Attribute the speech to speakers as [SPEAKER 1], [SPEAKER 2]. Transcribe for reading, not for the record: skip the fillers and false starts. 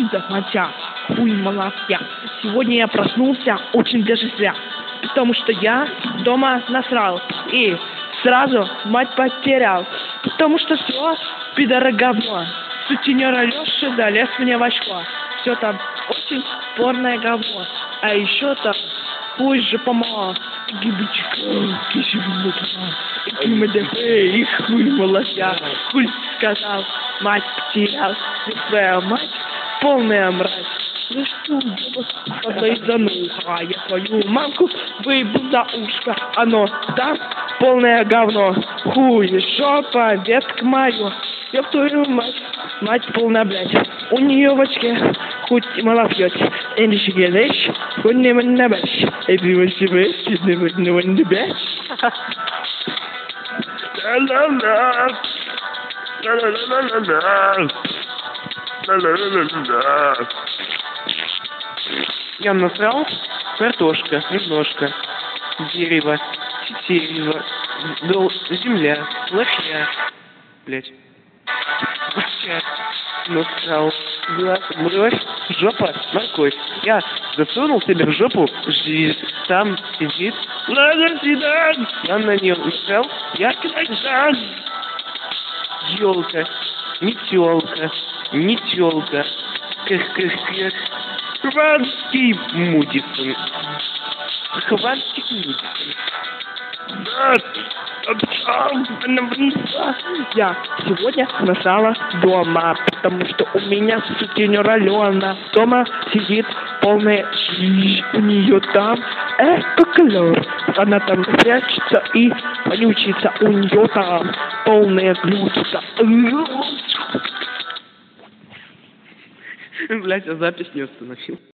[SPEAKER 1] да моча, хуй молотя. Сегодня я проснулся очень даже зря, потому что я дома насрал и сразу мать потерял, потому что все пидора говно. Сутенер Алеша долез мне в очко. Все там очень спорное говно. А еще там хуй же помало. Гибичка, кишевинка, и МДФ, и хуй молотя. Хуй сказал, мать потерял. И твоя мать полная мразь. Ну что, когда зануха, я твою мамку выебу за ушко. Оно там полное говно. Хуй, жопа, ветка мою. Ёб твою мать, мать полная, блядь. У нее в очке хоть мало пьет. Иначе говоришь, хоть не набешь. И ты вот себе, не набешь. Я насрал картошка, немножко, дерево, земля, лошадь, блять, насрал, глаз, бровь, жопа, морковь. Я засунул себе в жопу, там сидит, я на нее насрал, я елка, метелка, метелка, кых-кых-кых. Хванский Мудисон. Хванский Мудисон. Я сегодня насрала дома, потому что у меня сутенер Алена дома сидит полная у нее там эко-клёр. Она там прячется и вонючится, у нее там полная глючится. Блять, а запись не остановил.